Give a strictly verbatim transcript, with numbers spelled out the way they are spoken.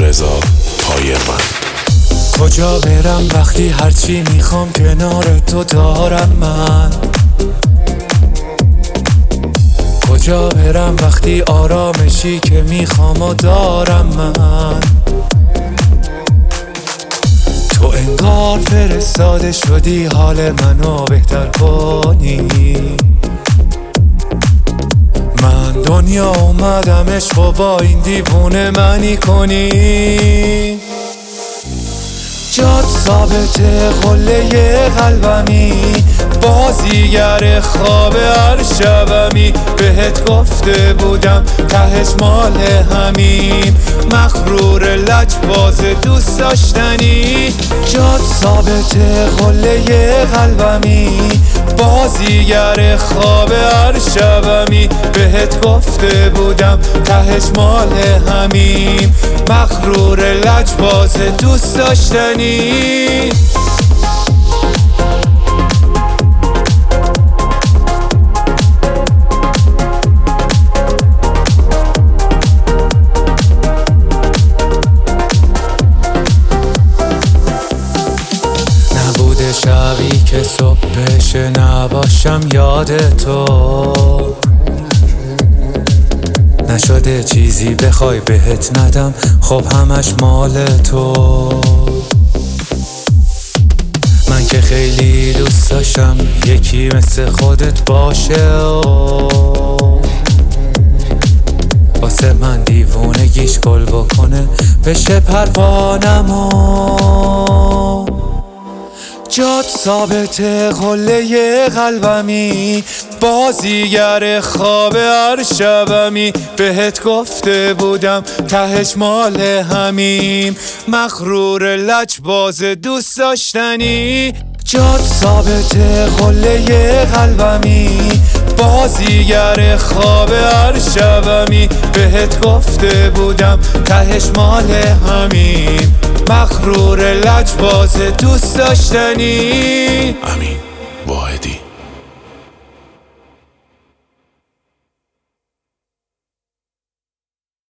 رضا پایه‌بند. کجا برم وقتی هرچی میخوام کنار تو دارم من؟ کجا برم وقتی آرامشی که میخوام و دارم من؟ تو انگار فرستاده شدی حال منو بهتر کنی. من دنیا اومدم عشق و با این دیوونه منی کنی. جات ثابته قله قلبمی، بازیگر خواب هر شبمی. بهت گفته بودم تهش مال همیم، مغرور لجباز دوست داشتنی. جات ثابته قله قلبمی، بازیگر خواب هر شبمی. بهت گفته بودم تهش مال همیم، مغرور لجباز دوست داشتنی. نبوده شبی که صبح بشه نباشم یاد تو، نشده چیزی بخوای بهت ندم خب همش مال تو. من که خیلی دوست داشتم یکی مثل خودت باشه و واسه من دیوونگیش گل بکنه بشه پروانمو. جات ثابته قله قلبمی، بازیگر خواب هر شبمی. بهت گفته بودم تهش مال همیم، مغرور لجباز دوست داشتنی. جات ثابته قله قلبمی، بازیگر خواب هر شبمی. بهت گفته بودم تهش مال همیم، مغرور لجباز دوست داشتنی. امین واحدی.